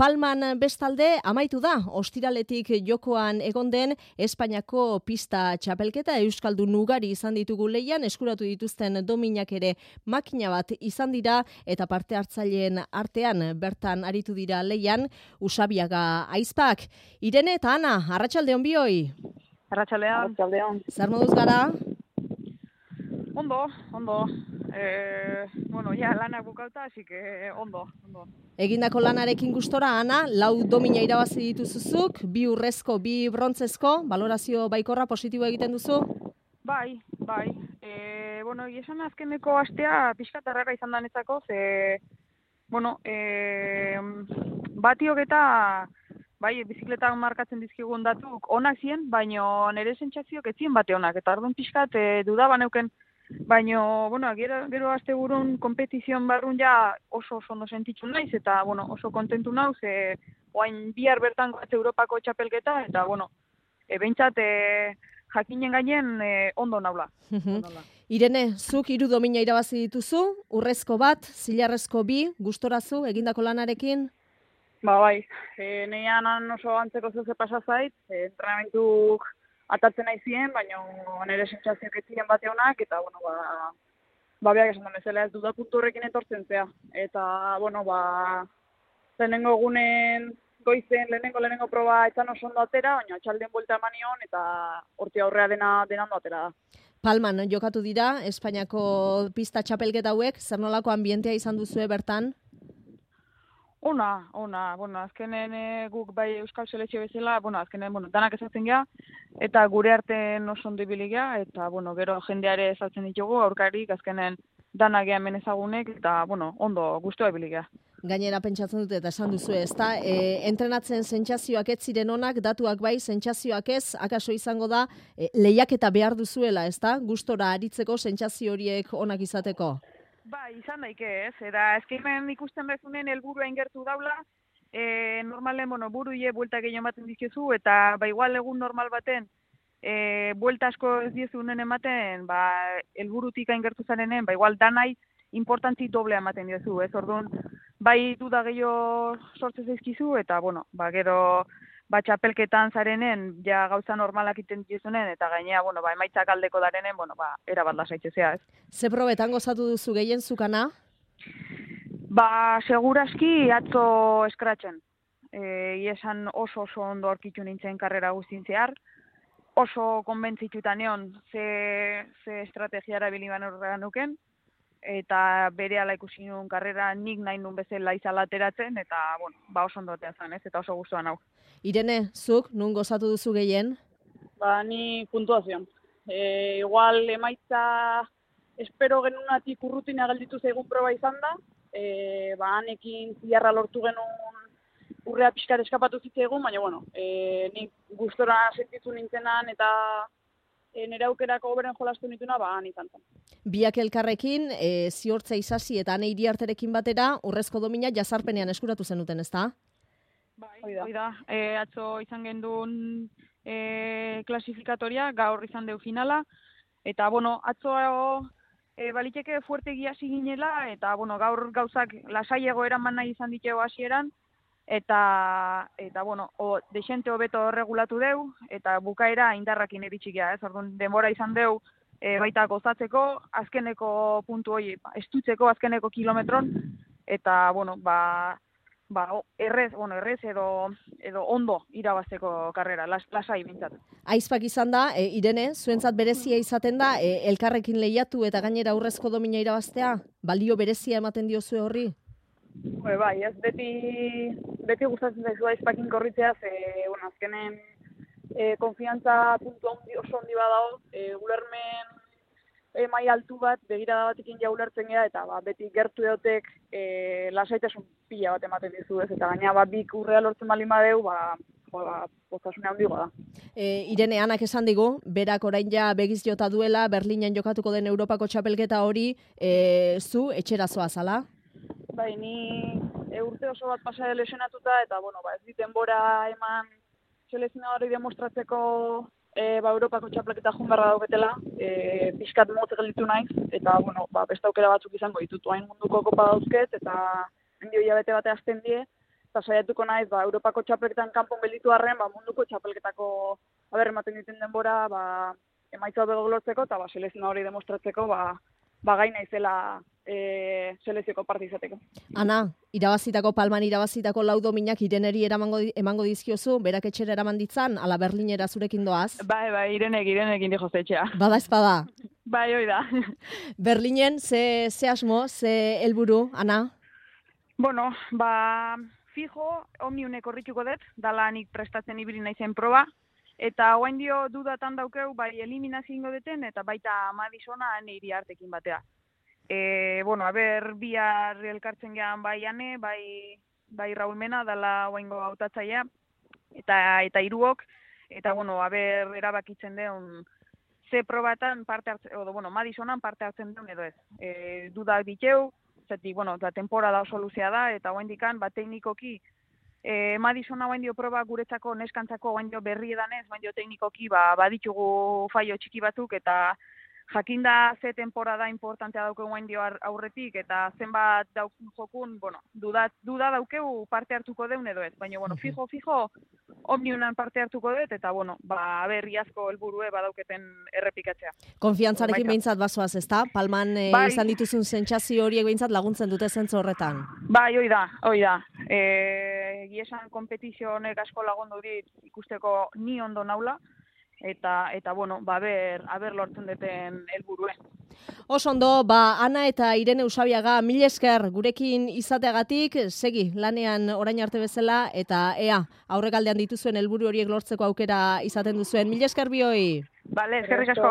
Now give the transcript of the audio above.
Palman bestalde amaitu da, ostiraletik jokoan egon den Espainiako pista txapelketa. Euskaldun ugari izan ditugu leian, eskuratu dituzten dominak ere makina bat izan dira, eta parte hartzaileen artean bertan aritu dira leian Usabiaga aizpak. Irene eta Ana, arratsaldeon bioi. Arratsaldeon. Zer moduz gara? Ondo. Ja lanak bukauta, así que ondo. Egindako lanarekin gustora, Ana, 4 domina irabazi dituzuzuk, 2 urrezko, 2 brontzezko, balorazio baikorra positibo egiten duzu? Bai. Esan azkeneko astea pixkat arrara izan danetzako, batiok eta bai, bizikletan markatzen dizkigun datuk onak ziren, baino nire sentsazioak ez ziren bate onak, eta orduan pixkat dudaba neuken, baino, gero asteburun konpetizion barrun ja oso ondo sentitzu naiz, eta, oso kontentu nauz, oain bihar bertan goaz Europako txapelketa, eta, behintzat, jakinen gainen ondo naula. Irene, zuk 3 domina irabazi dituzu, urrezko bat, zilarrezko 2, gustorazu egindako lanarekin? Bai, nean oso antzeko zeuze pasa zait, entrenamentuk atatzen nahi ziren, baina nire sentsazioak ez ziren bate honak, eta, beak esan da bezala ez duda puntu horrekin etortzen zea. Eta, lehenengo egunen goizen, lehenengo proba etzan oso ondo atera, baina txalden buelta eman nion, eta horti aurrea dena ondo atera da. Palman jokatu dira, Espainiako pista txapelketa hauek, zer nolako ambientea izan duzue bertan? Ona. Azkenen guk bai Euskal Selekzio bezala, azkenen, danak ezatzen gea, eta gure artean oso ondo ibili gea, eta, gero jendeare ezatzen ditugu, aurkarik, azkenen danak gea hemen ezagunek, eta, ondo, guztua ibili gea. Gainera pentsatzen dute eta esan duzu, ezta? Entrenatzen sentsazioak ez ziren onak, datuak bai, sentsazioak ez, akaso izango da, lehiaketa behar duzuela, ezta? Gustora aritzeko sentsazio horiek onak izateko. Bai, izan daike ez, eta ezkeimen ikusten bezunen helburua ingertu daula, normalen, buruie buelta gehiago ematen dizkiozu, eta igual egun normal baten, buelta asko ez diezunen ematen, helburutik ingertu zarenen, igual danai importantzi doblea ematen diozu, ez, orduan, bai duda gehiago sortzen zaizkizu, eta, gero, txapelketan zarenen, ja gauza normalak iten diezunen, eta gainea, emaitzak aldeko darenen, erabat lasaitzezea, ez. Ze probetan gozatu duzu gehien zukana? Seguraski atzo eskratzen. Iesan oso ondo aurkitu nintzen karrera guztien zehar, oso konbentzituta neon ze estrategiara biliban horregan nuken, eta bere ala ikusi nuen karrera nik nahi nuen bezala izala ateratzen, eta, oso ondo zen, ez, eta oso gustuan hau. Irene, zuk, nun gozatu duzu gehien? Ni puntuazioan. Igual emaitza espero genunatik urrutina gelditu zaigun proba izan da, hanekin ziarra lortu genuen urrea pixkat eskapatu zitzaigun, baina, nik gustora sentitu nintzenan, eta nire aukerako beren jolastu nituna, han izan zen. Biak elkarrekin, Ziortza Isasi eta Ane Iriarterekin batera, urrezko domina jazarpenean eskuratu zenuten, ezta? Bai, da. Atzo izan gendun klasifikatoria, gaur izan deu finala, eta, atzo baliteke fuertegia ziginela, eta, gaur gauzak lasaiego eraman nahi izan diteo hasieran, eta desente hobeto regulatu deu, eta bukaera indarrakin eritxikea, ez? Orduan, denbora izan deu, baita gozatzeko, azkeneko puntu hori, estutzeko azkeneko kilometron, eta, errez edo ondo irabazteko karrera, lasai bintzat. Aizpak izan da, Irene, zuentzat berezia izaten da, elkarrekin lehiatu eta gainera urrezko domina irabaztea? Balio berezia ematen diozue horri? Bai, ez beti gustatzen zaizu Aizpakin korritzea, azkenen konfiantza puntu oso handi badao, ulermen mai altu bat, begirada batekin ja ulertzen gara, eta beti gertu edotek lasaitasun pila bat ematen dizu, ez, eta gaina bik urrea lortzen bali madeu, poztasune handigo da. Irene, Anak esan digu, berak orain ja begiz jota duela, Berlinen jokatuko den Europako txapelketa hori, zu etxerazoa zala? Bai, ni urte oso bat pasa lesionatuta, eta, ez dit denbora eman selekzionadori demostratzeko Europako txapelketa joan barra dauketela, pixkat motz gelditu naiz, eta, beste aukera batzuk izango ditut, hain munduko kopa dauzket, eta hendio hilabete bate hasten die, eta saiatuko naiz, Europako txapelketan kanpon gelditu arren, munduko txapelketako ematen diten denbora, emaitza hobe lortzeko, eta selezio hori demostratzeko, gai naizela selezioko parte izateko. Ana, Palman irabazitako lau dominak Ireneri emango dizkiozu, berak etxera eraman ditzan, ala Berlinera zurekin doaz? Bai, Irenek indi joztetxea. Bada espada. Bai, hoi da. Berlinen, ze asmo, ze helburu, Ana? Bueno, fijo, omniunek horrituko dut, dala nik prestatzen ibili naizen proba, eta oain dio dudatan daukeu, bai eliminazio ingo deten, eta baita Madisona niri artekin batea. Bihar elkartzen gehan bai Ane, bai Raul Mena, dala oaingo hautatzailea, eta hiruok, eta erabakitzen deun ze probatan parte hartzen, Madisonan parte hartzen deun edo ez. Dudak diteu, zetik, da temporada oso luzea da, eta oain dikan, teknikoki, Madisona oain dio proba guretzako, neskantzako oain dio berri edanez, oain dio teknikoki, baditugu faio txiki batzuk, eta jakinda ze temporada importantea daukeu oain dio aurretik, eta zenbat daukun jokun, duda daukeu parte hartuko deun edo ez. Baina, fijo, omniunan parte hartuko dut, eta, iazko helburue badauketen errepikatzea. Konfiantzarekin behintzat bazoaz, ezta? Palman izan dituzun sentsazio horiek behintzat laguntzen dute zentzu horretan. Bai, hoi da. Giesan kompetizio honek asko lagundu dit ikusteko ni ondo naula, eta aber lortzen duten helburue. Oso ondo, Ana eta Irene Usabiaga, mil esker gurekin izateagatik, segi lanean orain arte bezala, eta aurrekaldean dituzuen helburu horiek lortzeko aukera izaten duzuen. Mil esker bioi! Bale, eskerrik asko.